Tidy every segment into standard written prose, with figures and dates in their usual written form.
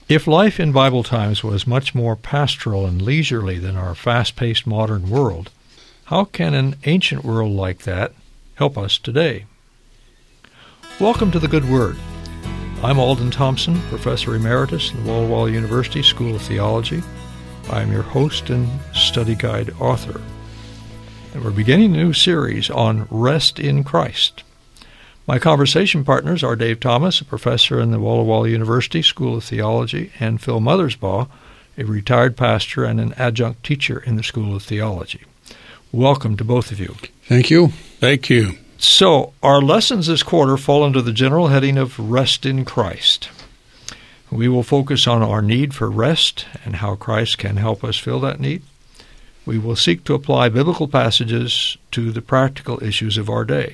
If life in Bible times was much more pastoral and leisurely than our fast-paced modern world, how can an ancient world like that help us today? Welcome to The Good Word. I'm Alden Thompson, Professor Emeritus in the Walla Walla University School of Theology. I am your host and study guide author. And we're beginning a new series on Rest in Christ. My conversation partners are Dave Thomas, a professor in the Walla Walla University School of Theology, and Phil Mothersbaugh, a retired pastor and an adjunct teacher in the School of Theology. Welcome to both of you. Thank you. Thank you. So, our lessons this quarter fall under the general heading of Rest in Christ. We will focus on our need for rest and how Christ can help us fill that need. We will seek to apply biblical passages to the practical issues of our day.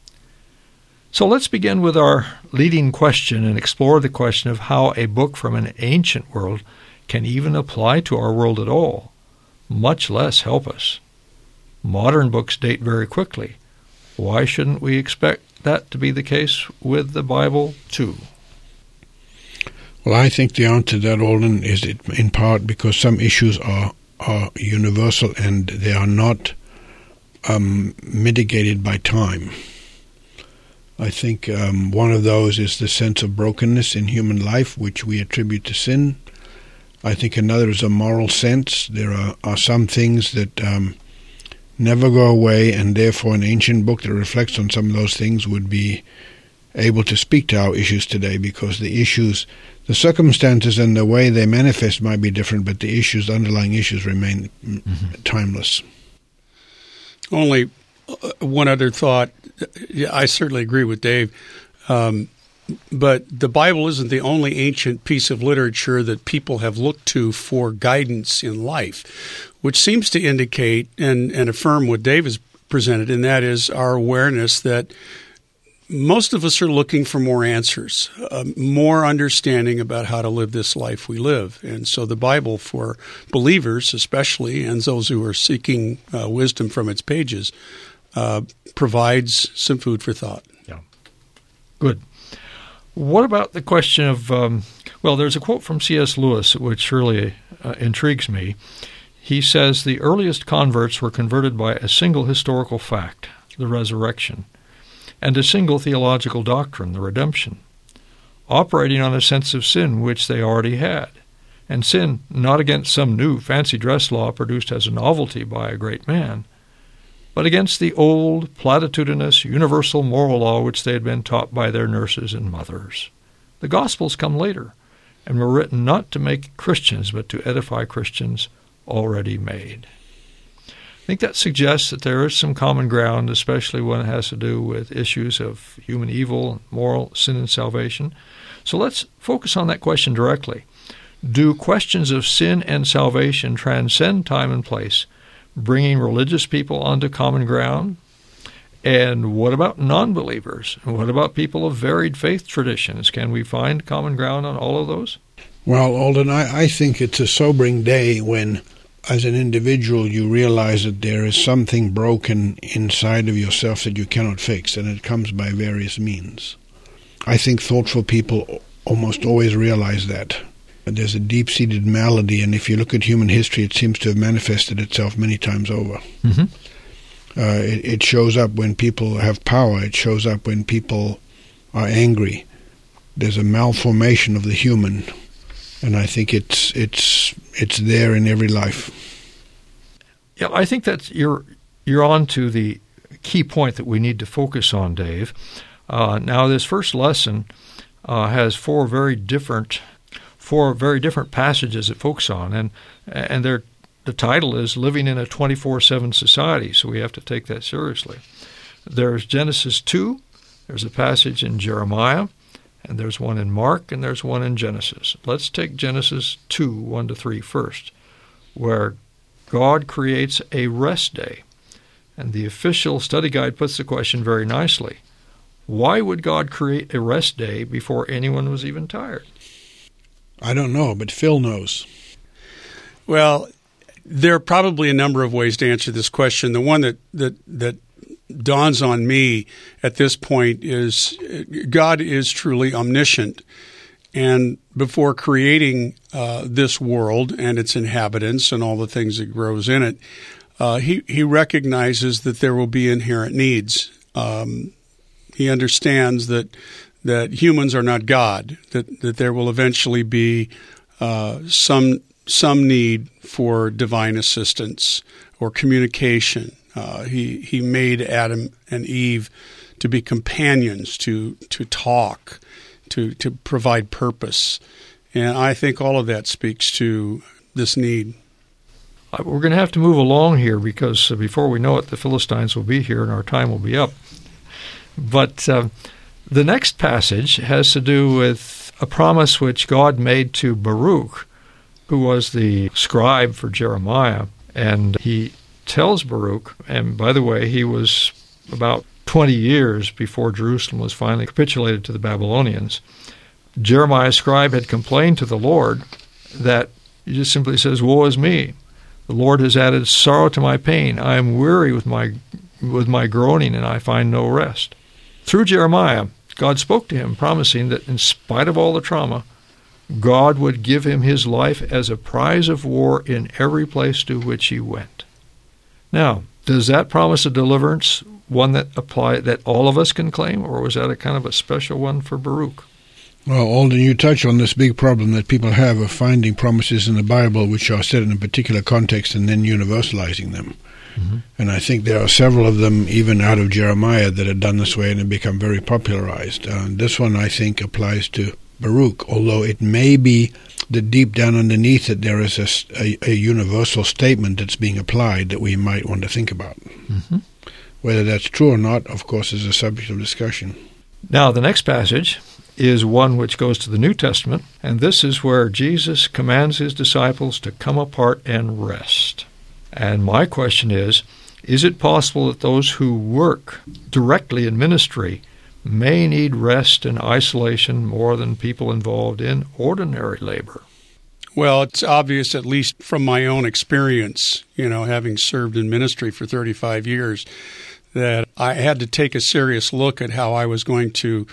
So let's begin with our leading question and explore the question of how a book from an ancient world can even apply to our world at all, much less help us. Modern books date very quickly. Why shouldn't we expect that to be the case with the Bible too? Well, I think the answer to that, Alden, is in part because some issues are universal and they are not mitigated by time. I think one of those is the sense of brokenness in human life, which we attribute to sin. I think another is a moral sense. There are some things that never go away, and therefore an ancient book that reflects on some of those things would be able to speak to our issues today, because the issues, the circumstances and the way they manifest might be different, but the issues, the underlying issues remain timeless. Only one other thought. I certainly agree with Dave, but the Bible isn't the only ancient piece of literature that people have looked to for guidance in life, which seems to indicate and affirm what Dave has presented, and that is our awareness that most of us are looking for more answers, more understanding about how to live this life we live. And so the Bible, for believers especially, and those who are seeking wisdom from its pages, provides some food for thought. Yeah. Good. What about the question of, there's a quote from C.S. Lewis which really intrigues me. He says the earliest converts were converted by a single historical fact, the resurrection, and a single theological doctrine, the redemption, operating on a sense of sin which they already had, and sin not against some new fancy dress law produced as a novelty by a great man, but against the old, platitudinous, universal moral law which they had been taught by their nurses and mothers. The Gospels come later, and were written not to make Christians, but to edify Christians already made. I think that suggests that there is some common ground, especially when it has to do with issues of human evil, moral sin, and salvation. So let's focus on that question directly. Do questions of sin and salvation transcend time and place, bringing religious people onto common ground? And what about non-believers? And what about people of varied faith traditions? Can we find common ground on all of those? Well, Alden, I think it's a sobering day when, as an individual, you realize that there is something broken inside of yourself that you cannot fix, and it comes by various means. I think thoughtful people almost always realize that. There's a deep-seated malady, and if you look at human history, it seems to have manifested itself many times over. Mm-hmm. It shows up when people have power. It shows up when people are angry. There's a malformation of the human, and I think it's there in every life. Yeah, I think that you're on to the key point that we need to focus on, Dave. Now, this first lesson has four very different passages it focuses on, and the title is Living in a 24/7 Society, so we have to take that seriously. There's Genesis 2, there's a passage in Jeremiah, and there's one in Mark, and there's one in Genesis. Let's take Genesis 2, 1-3 first, where God creates a rest day, and the official study guide puts the question very nicely. Why would God create a rest day before anyone was even tired? I don't know, but Phil knows. Well, there are probably a number of ways to answer this question. The one that dawns on me at this point is God is truly omniscient, And before creating this world and its inhabitants and all the things that grows in it, he recognizes that there will be inherent needs. He understands that humans are not God, that there will eventually be some need for divine assistance or communication. He made Adam and Eve to be companions, to talk, to provide purpose. And I think all of that speaks to this need. We're going to have to move along here because before we know it, the Philistines will be here and our time will be up. But the next passage has to do with a promise which God made to Baruch, who was the scribe for Jeremiah. And he tells Baruch, and by the way, he was about 20 years before Jerusalem was finally capitulated to the Babylonians. Jeremiah's scribe had complained to the Lord that he just simply says, "Woe is me. The Lord has added sorrow to my pain. I am weary with my groaning, and I find no rest." Through Jeremiah, God spoke to him, promising that in spite of all the trauma, God would give him his life as a prize of war in every place to which he went. Now, does that promise of deliverance one that all of us can claim, or was that a kind of a special one for Baruch? Well, Alden, you touch on this big problem that people have of finding promises in the Bible which are set in a particular context and then universalizing them. Mm-hmm. And I think there are several of them, even out of Jeremiah, that are done this way and have become very popularized. This one, I think, applies to Baruch, although it may be that deep down underneath it there is a universal statement that's being applied that we might want to think about. Mm-hmm. Whether that's true or not, of course, is a subject of discussion. Now, the next passage is one which goes to the New Testament, and this is where Jesus commands his disciples to come apart and rest. And my question is it possible that those who work directly in ministry may need rest and isolation more than people involved in ordinary labor? Well, it's obvious, at least from my own experience, having served in ministry for 35 years, that I had to take a serious look at how I was going to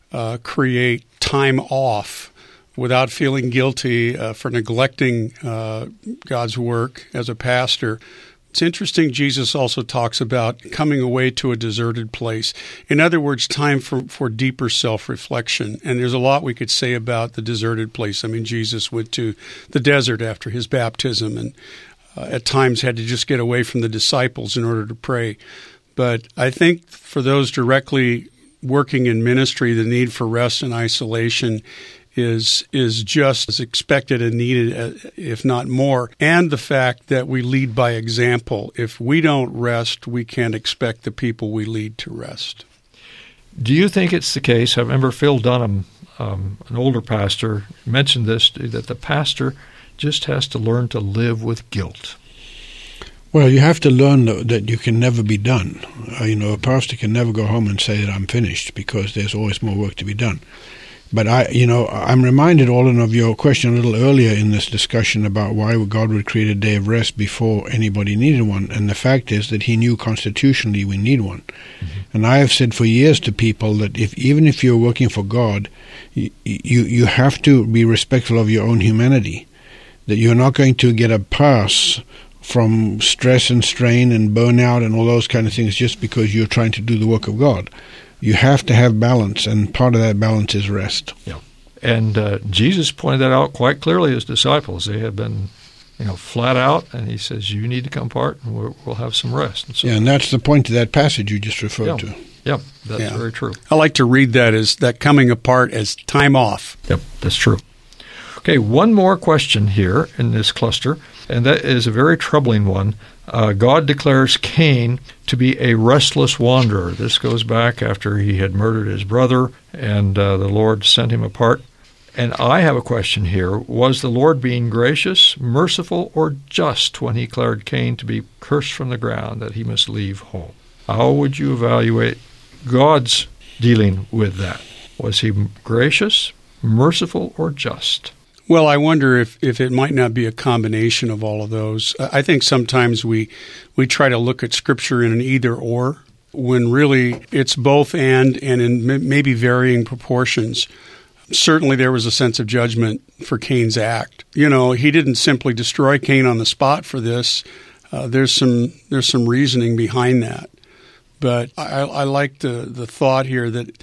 create time off without feeling guilty for neglecting God's work as a pastor. It's interesting, Jesus also talks about coming away to a deserted place. In other words, time for deeper self-reflection. And there's a lot we could say about the deserted place. I mean, Jesus went to the desert after his baptism and at times had to just get away from the disciples in order to pray. But I think for those directly working in ministry, the need for rest and isolation is just as expected and needed, if not more. And the fact that we lead by example. If we don't rest, we can't expect the people we lead to rest. Do you think it's the case? I remember Phil Dunham, an older pastor, mentioned this, that the pastor just has to learn to live with guilt. Well, you have to learn that you can never be done. A pastor can never go home and say that I'm finished because there's always more work to be done. But I'm reminded, Alden, of your question a little earlier in this discussion about why God would create a day of rest before anybody needed one. And the fact is that he knew constitutionally we need one. Mm-hmm. And I have said for years to people that even if you're working for God, you have to be respectful of your own humanity, that you're not going to get a pass from stress and strain and burnout and all those kind of things just because you're trying to do the work of God. You have to have balance, and part of that balance is rest. Yeah, and Jesus pointed that out quite clearly to his disciples. They had been, flat out, and he says, "You need to come apart, and we'll have some rest." And so, and that's the point of that passage you just referred to. Yep, that's very true. I like to read that as that coming apart as time off. Yep, that's true. Okay, one more question here in this cluster, and that is a very troubling one. God declares Cain to be a restless wanderer. This goes back after he had murdered his brother, and the Lord sent him apart. And I have a question here. Was the Lord being gracious, merciful, or just when he declared Cain to be cursed from the ground, that he must leave home? How would you evaluate God's dealing with that? Was he gracious, merciful, or just? Well, I wonder if it might not be a combination of all of those. I think sometimes we try to look at Scripture in an either-or, when really it's both and in maybe varying proportions. certainly there was a sense of judgment for Cain's act. You know, he didn't simply destroy Cain on the spot for this. There's some reasoning behind that. But I like the thought here that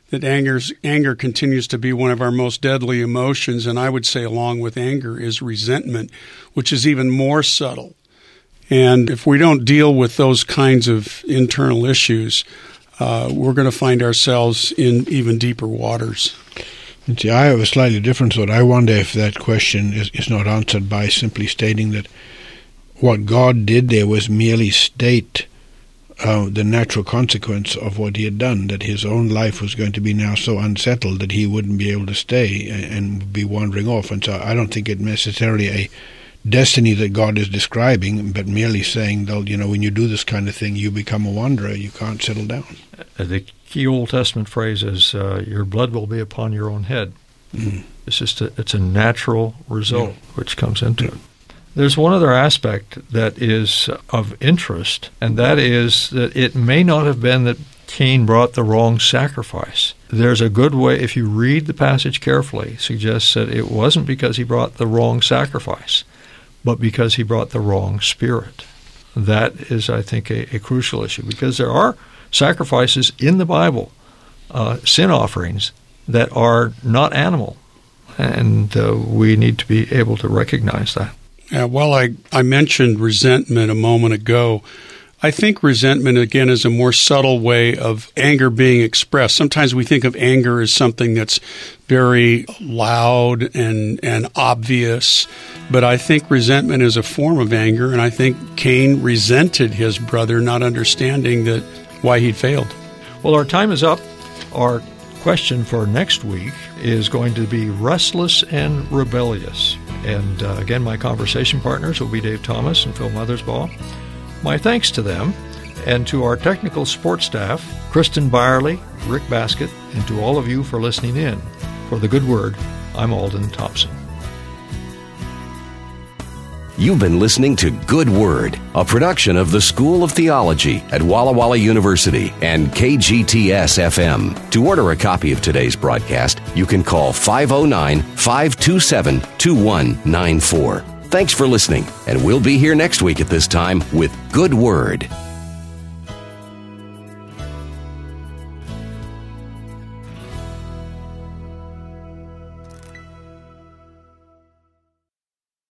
anger continues to be one of our most deadly emotions, and I would say along with anger is resentment, which is even more subtle. And if we don't deal with those kinds of internal issues, we're going to find ourselves in even deeper waters. See, I have a slightly different thought. I wonder if that question is not answered by simply stating that what God did there was merely state the natural consequence of what he had done, that his own life was going to be now so unsettled that he wouldn't be able to stay and be wandering off. And so I don't think it necessarily a destiny that God is describing, but merely saying that, you know, when you do this kind of thing, you become a wanderer. You can't settle down. The key Old Testament phrase is, your blood will be upon your own head. Mm. It's a natural result which comes into it. There's one other aspect that is of interest, and that is that it may not have been that Cain brought the wrong sacrifice. There's a good way, if you read the passage carefully, suggests that it wasn't because he brought the wrong sacrifice, but because he brought the wrong spirit. That is, I think, a crucial issue, because there are sacrifices in the Bible, sin offerings, that are not animal, and we need to be able to recognize that. Well, I mentioned resentment a moment ago. I think resentment, again, is a more subtle way of anger being expressed. Sometimes we think of anger as something that's very loud and obvious, but I think resentment is a form of anger, and I think Cain resented his brother, not understanding that why he'd failed. Well, our time is up. Our question for next week is going to be restless and rebellious. And again, my conversation partners will be Dave Thomas and Phil Mothersbaugh. My thanks to them, and to our technical support staff, Kristen Byerly, Rick Baskett, and to all of you for listening in. For The Good Word, I'm Alden Thompson. You've been listening to Good Word, a production of the School of Theology at Walla Walla University and KGTS-FM. To order a copy of today's broadcast, you can call 509-527-2194. Thanks for listening, and we'll be here next week at this time with Good Word.